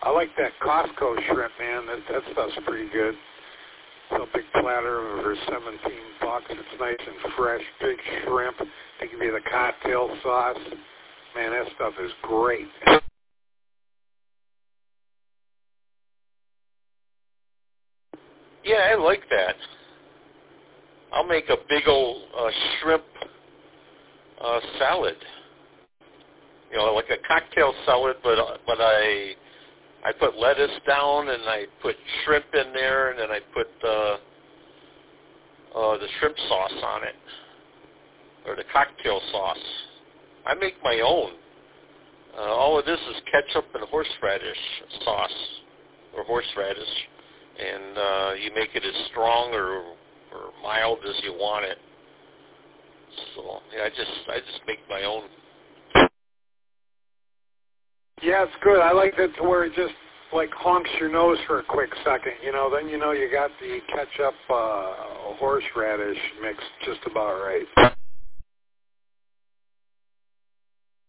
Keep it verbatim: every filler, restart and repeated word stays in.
I like that Costco shrimp, man. That, that stuff's pretty good. It's a big platter for seventeen bucks. It's nice and fresh, big shrimp. They give you the cocktail sauce. Man, that stuff is great. Yeah, I like that. I'll make a big old uh, shrimp uh, salad. You know, like a cocktail salad, but uh, but I I put lettuce down and I put shrimp in there, and then I put uh, uh, the shrimp sauce on it, or the cocktail sauce. I make my own. Uh, all of this is ketchup and horseradish sauce, or horseradish, and uh, you make it as strong or or mild as you want it. So yeah, I just I just make my own. Yeah, it's good. I like that to where it just like honks your nose for a quick second. You know, then you know you got the ketchup uh, horseradish mix just about right.